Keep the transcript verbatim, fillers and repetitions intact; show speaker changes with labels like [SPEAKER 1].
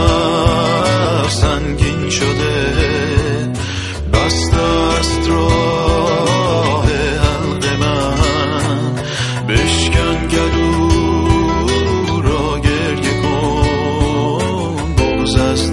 [SPEAKER 1] سنگین شده، بسته است راه حلق من. بشکن گلو را گریه کن، بغض از